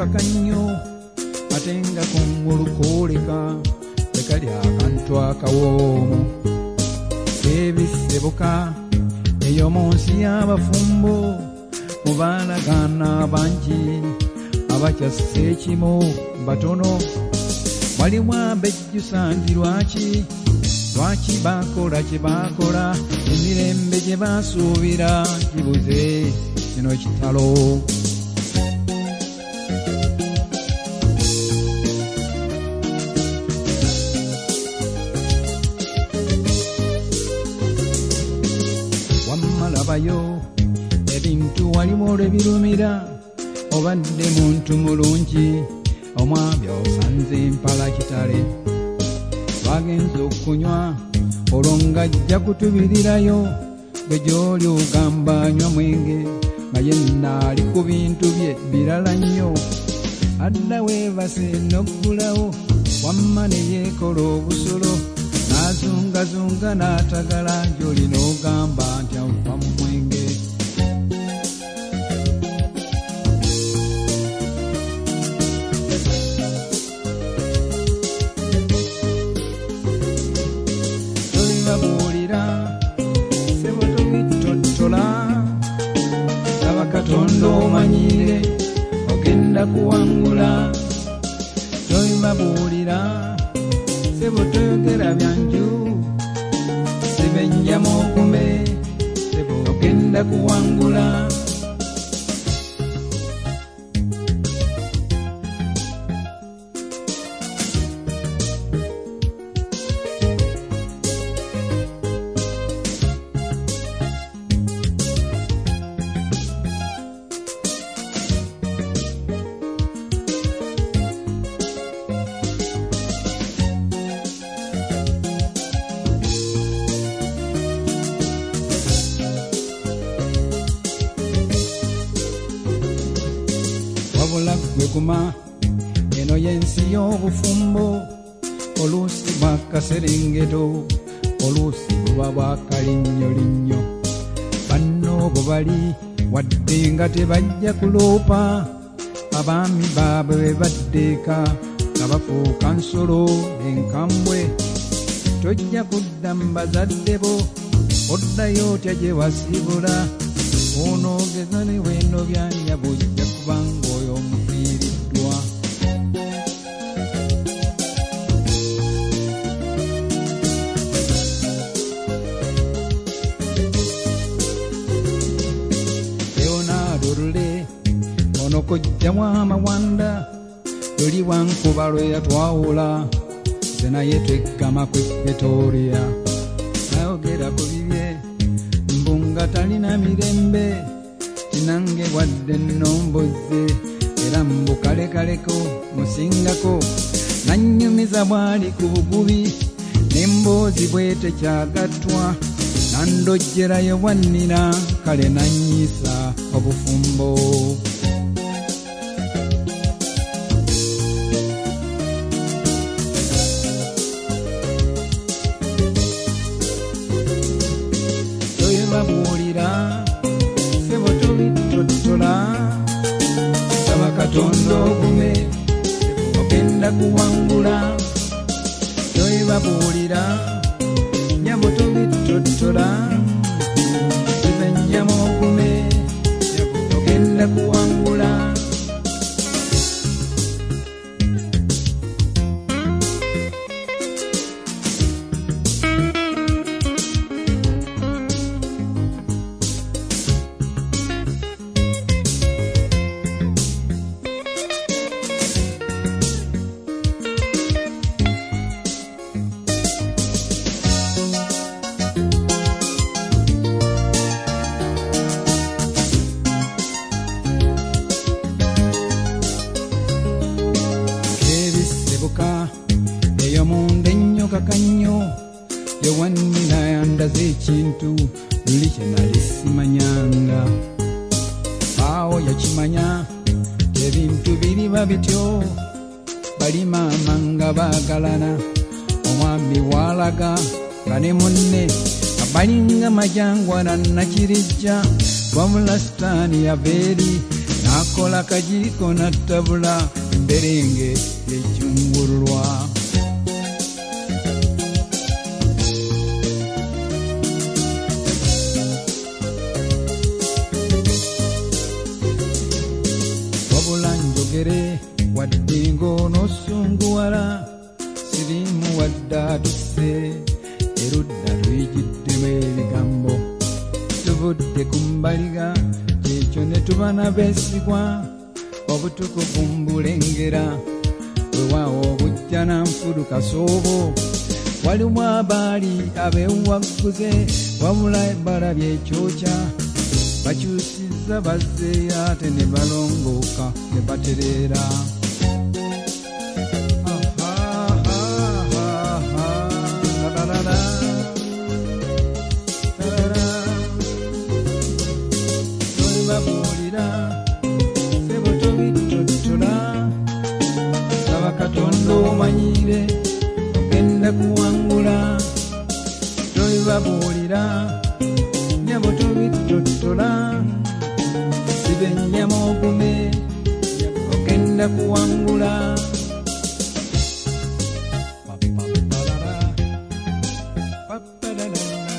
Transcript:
kakanyo atenga kungulu koleka tekali akantu akawoomo ebisebuka eyo munsi y'abafumbo mubalagana bangi abakyassa ekimo batono walimu abejjusa nti lwaki bakola kye bakola emirembe gye basuubira gibuze kino kitalo wammalabayo ebintu walimu olwebirumira obadde muntu mulungi omwami osanze mpala kitale bagenza okunywa olwo ng'ajja kutubirirayo gwe gy'oli ogamba anywa mwenge naye nnaali ku bintu bye birala nnyo adda weebase n'oggulawo wamma ne yeekola obusulo n'azungazunga n'atagala gy'oli n'ogamba nti ava mu mwenge babuulira sebo tobitottola laba Katonda omanyire ogenda kuwangula tobibabuulira sebo toyogera byanju sibenjamu okume sebo ogenda kuwangula Gwekuma eno yensi y'obufumbo oluusi bwakaserengeto oluusi buba bwakalinnyolinnyo banno bo bali wadde nga tebajja kuloopa abaami baabwe be baddeeka nga bafuuka nsolo enkambwe tojja kudda mu bazadde bo oddayo otya gye wasibula onoogeza ne weno byanya bujja kubanga oyo omufiiriddwa Leonardo Lule ono kojjamu amawanda luli wankuba lwe yatwawula nze naye tweggama ku Pretoria ayogera ku bibye mbunga talina mirembe tinange wadde nnomboze era mbukalekaleko musingako nannyumiza bwali ku bugubi n'emboozi bwete kyagattwa nandojjerayo bwannina kale nannyisa obufumbo babuulira sebo tobitottola saba Katonda ogume ogenda kuwangula toyibabuulira nyabo tobitottola sibenyamu ogume ogenda kuwangula eyo munda ennyo kakanyo yewannina yandaze ekintu luli kye nali simanyanga awo yakimanya ebintu biriba bityo bali maama nga baagalana omwami waalaga nga ne munne abalinga majangwa na nakirijja wabula sitaani yava eri kola kajiko na tabula mberenge yechungurwa. Wabula njogere wadingo nosunguwala sirimu waddaduse erudda lwijiddemu ebigambo tuvudde kumbaliga kyekyo ne tuba n'abeesigwa obutukuvu mbulengera weewaawo obujja na nfudu kasoobo walimu abaali abeewagguze wabula balabye ekyokya bakyusizza bazzeeyo ate ne balongooka ne batereera. Babuulira sebo tobitottola saba Katonda omanyire ogenda kuwangula. Tobibabuulira nyabo tobitottola sibe nnyama ogume ogenda kuwangula. Paparara, paparara.